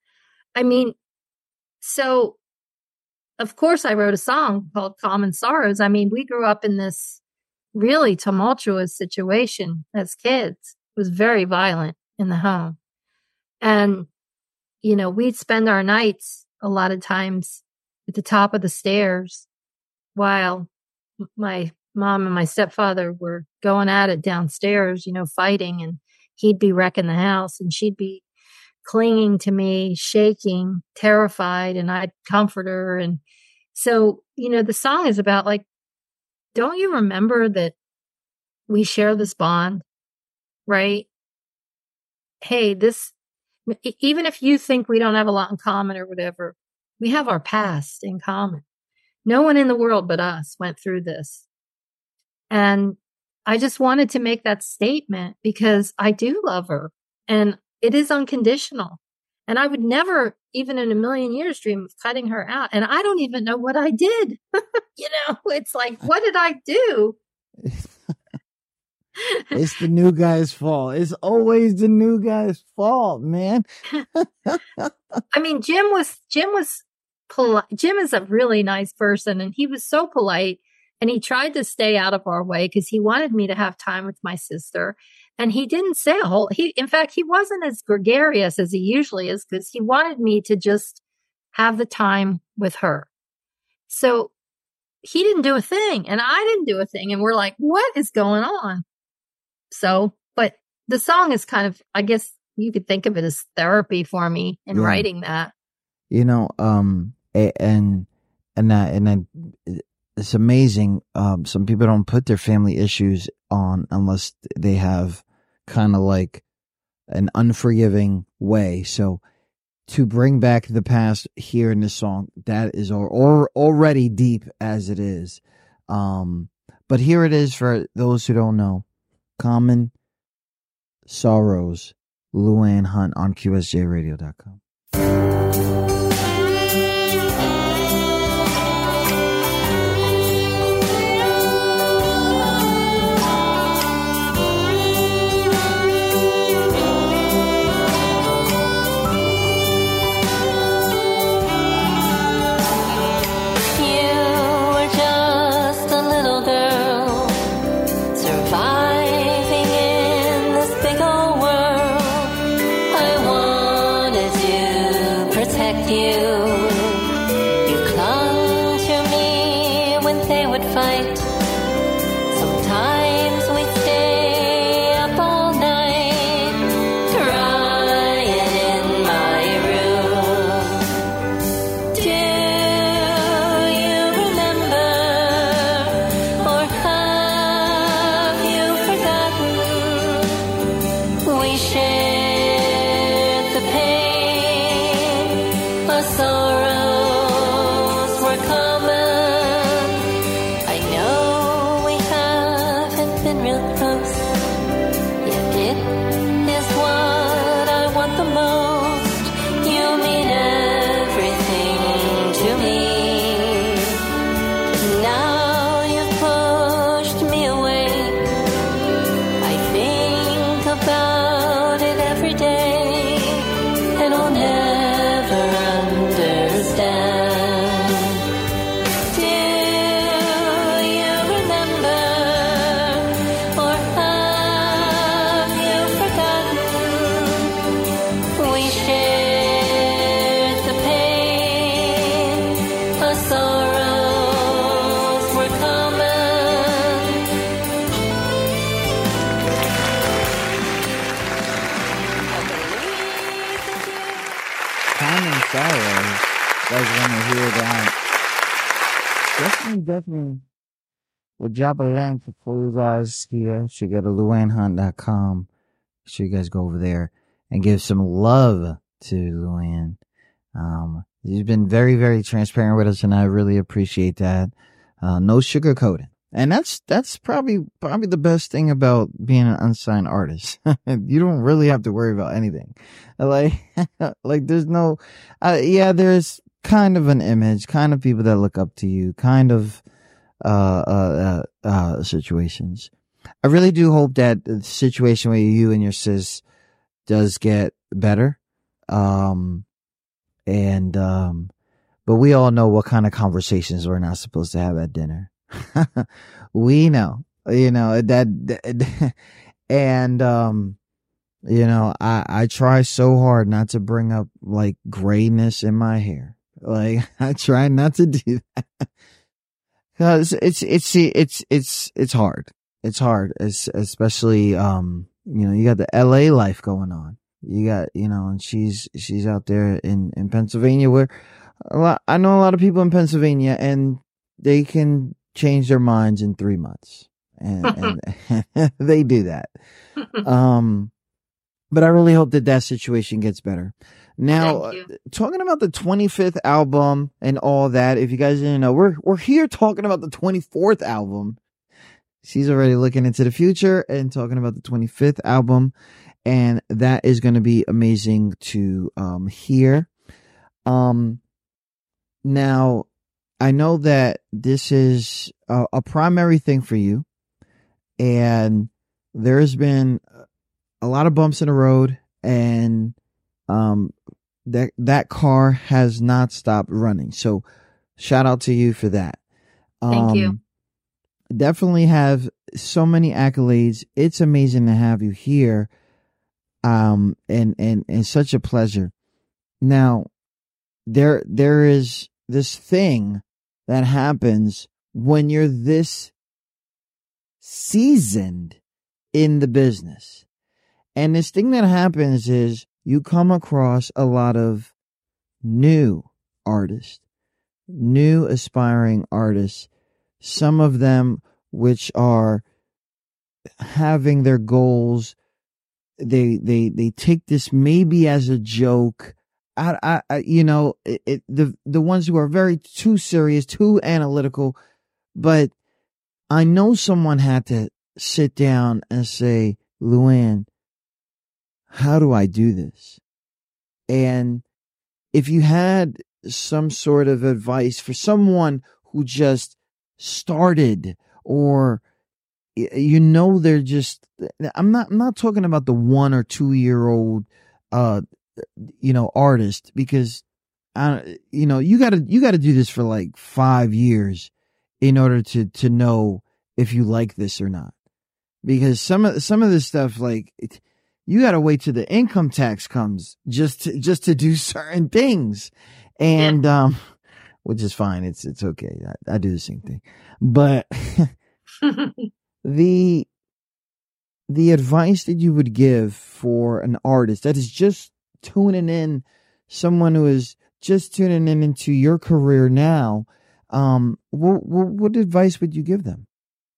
So of course I wrote a song called Common Sorrows. We grew up in this really tumultuous situation as kids. It was very violent in the home. And, we'd spend our nights a lot of times at the top of the stairs while my mom and my stepfather were going at it downstairs, fighting, and he'd be wrecking the house and she'd be clinging to me, shaking, terrified, and I'd comfort her. And so, the song is about like, don't you remember that we share this bond, right? Hey, even if you think we don't have a lot in common or whatever, we have our past in common. No one in the world but us went through this. And I just wanted to make that statement because I do love her and it is unconditional. And I would never, even in a million years, dream of cutting her out. And I don't even know what I did. It's like, what did I do? It's the new guy's fault. It's always the new guy's fault, man. I mean, Jim was polite. Jim is a really nice person, and he was so polite, and he tried to stay out of our way because he wanted me to have time with my sister. And he didn't say in fact, he wasn't as gregarious as he usually is because he wanted me to just have the time with her. So he didn't do a thing, and I didn't do a thing. And we're like, what is going on? So, but the song is kind of, I guess you could think of it as therapy for me in writing that. It's amazing. Some people don't put their family issues on unless they have kind of like an unforgiving way. So to bring back the past here in this song, that is already deep as it is. But here it is for those who don't know. Common Sorrows, Luann Hunt on QSJRadio.com. Definitely will drop a link for you guys here. You should go to LuannHunt.com. Sure you guys go over there and give some love to Luann. She's been very, very transparent with us, and I really appreciate that. No sugarcoating. And that's probably the best thing about being an unsigned artist. You don't really have to worry about anything. Like there's no, there's kind of an image, kind of people that look up to you, kind of situations. I really do hope that the situation with you and your sis does get better. But we all know what kind of conversations we're not supposed to have at dinner. We know, that, and I try so hard not to bring up like grayness in my hair. Like I try not to do that because it's hard. It's hard, especially you got the LA life going on. You got and she's out there in Pennsylvania, where I know a lot of people in Pennsylvania, and they can change their minds in 3 months, and they do that. But I really hope that situation gets better. Now, talking about the 25th album and all that, if you guys didn't know, we're here talking about the 24th album. She's already looking into the future and talking about the 25th album. and that is going to be amazing to hear. Now, I know that this is a primary thing for you, and there's been a lot of bumps in the road, and that car has not stopped running. So shout out to you for that. Thank you. Definitely have so many accolades. It's amazing to have you here. And such a pleasure. Now, there is this thing that happens when you're this seasoned in the business. And this thing that happens is you come across a lot of new artists, new aspiring artists, some of them which are having their goals. They take this maybe as a joke. The ones who are very too serious, too analytical. But I know someone had to sit down and say, Luann, how do I do this? And if you had some sort of advice for someone who just started, or they're just, I'm not talking about the 1 or 2 year old artist, because you got to do this for like 5 years in order to know if you like this or not, because some of this stuff, like, you got to wait till the income tax comes just to do certain things, and which is fine. It's okay. I do the same thing, but the advice that you would give for an artist that is just tuning in, someone who is just tuning in into your career now, what advice would you give them?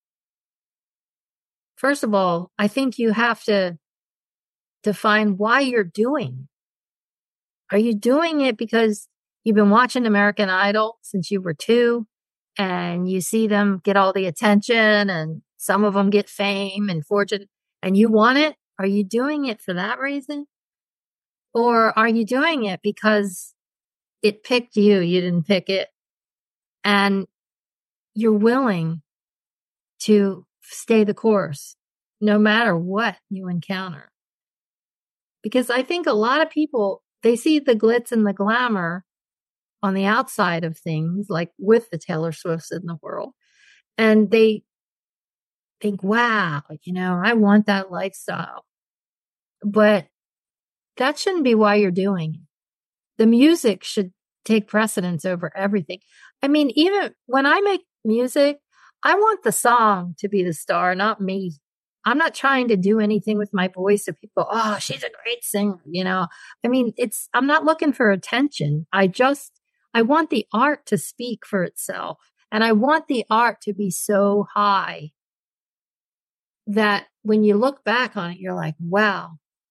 First of all, I think you have to define why you're doing. Are you doing it because you've been watching American Idol since you were 2 and you see them get all the attention and some of them get fame and fortune and you want it? Are you doing it for that reason? Or are you doing it because it picked you? You didn't pick it. And you're willing to stay the course no matter what you encounter. Because I think a lot of people, they see the glitz and the glamour on the outside of things, like with the Taylor Swifts in the world. And they think, wow, I want that lifestyle. But that shouldn't be why you're doing it. The music should take precedence over everything. I mean, even when I make music, I want the song to be the star, not me. I'm not trying to do anything with my voice so people, oh, she's a great singer, I mean, I'm not looking for attention. I want the art to speak for itself. And I want the art to be so high that when you look back on it, you're like, wow,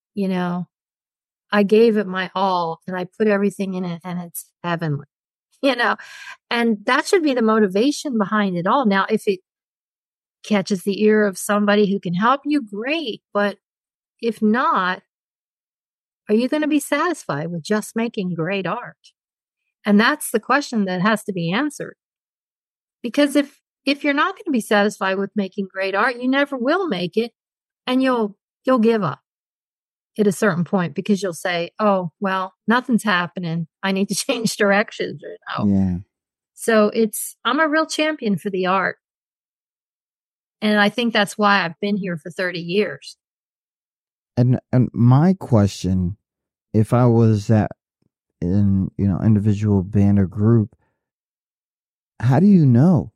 I gave it my all and I put everything in it and it's heavenly, and that should be the motivation behind it all. Now, if it catches the ear of somebody who can help you, great. But if not, are you going to be satisfied with just making great art? And that's the question that has to be answered. Because if you're not going to be satisfied with making great art, you never will make it, and you'll give up at a certain point because you'll say, oh, well, nothing's happening. I need to change directions. Yeah. So I'm a real champion for the art. And I think that's why I've been here for 30 years. And my question, if I was that individual band or group, how do you know?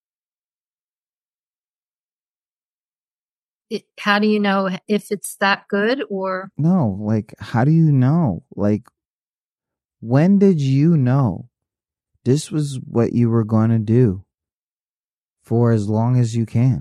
How do you know if it's that good or? No, like, how do you know? Like, when did you know this was what you were going to do for as long as you can?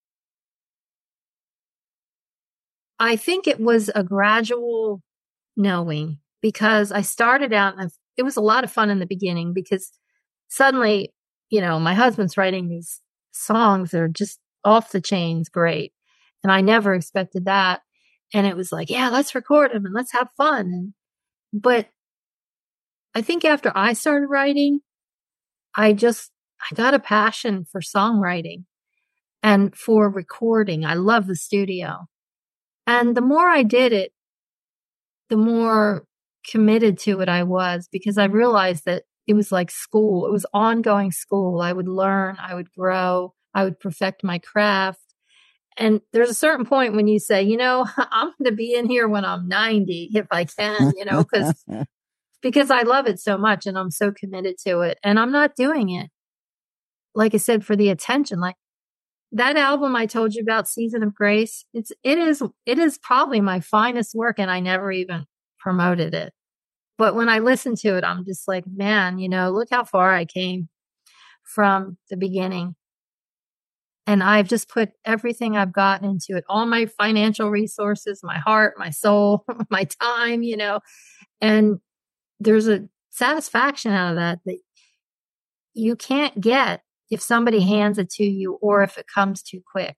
I think it was a gradual knowing, because I started out and it was a lot of fun in the beginning because suddenly, my husband's writing these songs that are just off the chains great. And I never expected that. And it was like, yeah, let's record them and let's have fun. But I think after I started writing, I got a passion for songwriting and for recording. I love the studio. And the more I did it, the more committed to it I was, because I realized that it was like school. It was ongoing school. I would learn, I would grow, I would perfect my craft. And there's a certain point when you say, you know, I'm going to be in here when I'm 90, if I can, you know, because I love it so much and I'm so committed to it. And I'm not doing it, like I said, for the attention. Like that album I told you about, Season of Grace, it is probably my finest work, and I never even promoted it. But when I listen to it, I'm just like, man, you know, look how far I came from the beginning. And I've just put everything I've got into it, all my financial resources, my heart, my soul, my time, you know, and there's a satisfaction out of that you can't get if somebody hands it to you or if it comes too quick.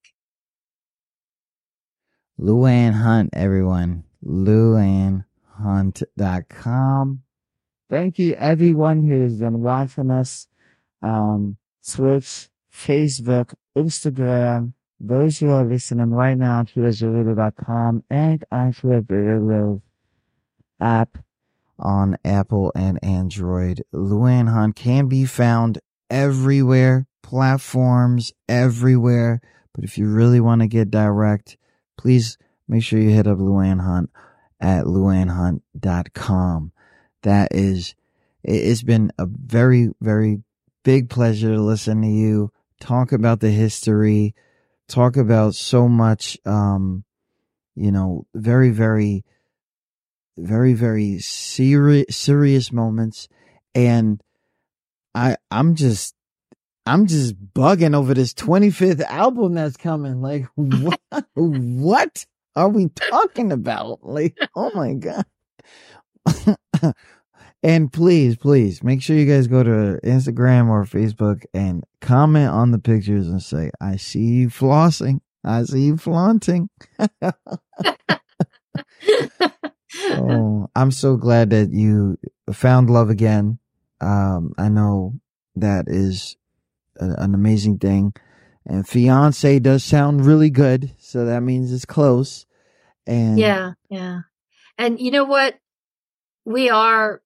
Luann Hunt, everyone. LuannHunt.com. Thank you, everyone who's been watching us. Twitch, Facebook, Instagram. Those who are listening right now to QSJRadio.com and actually the app on Apple and Android. Luann Hunt can be found everywhere, platforms everywhere. But if you really want to get direct, please make sure you hit up Luann Hunt at LuannHunt.com. It's been a very, very big pleasure to listen to you talk about the history, talk about so much, very, very, very, very serious moments. And I'm just bugging over this 25th album that's coming. Like, what are we talking about? Like, oh my God. And please make sure you guys go to Instagram or Facebook and comment on the pictures and say, I see you flossing. I see you flaunting. Oh, I'm so glad that you found love again. I know that is an amazing thing. And fiance does sound really good. So that means it's close. And yeah. And you know what? We are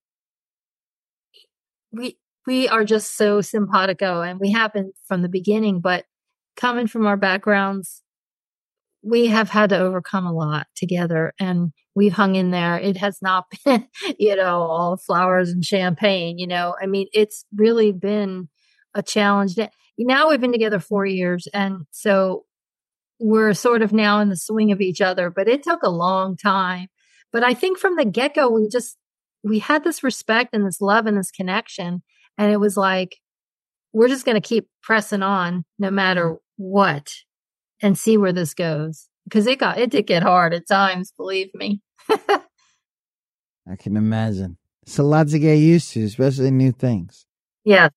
just so simpatico, and we have been from the beginning, but coming from our backgrounds, we have had to overcome a lot together, and we've hung in there. It has not been, all flowers and champagne, I mean, it's really been a challenge. Now we've been together 4 years, and so we're sort of now in the swing of each other, but it took a long time. But I think from the get-go, we had this respect and this love and this connection. And it was like, we're just going to keep pressing on no matter what and see where this goes. Because it did get hard at times, believe me. I can imagine. It's a lot to get used to, especially new things. Yeah.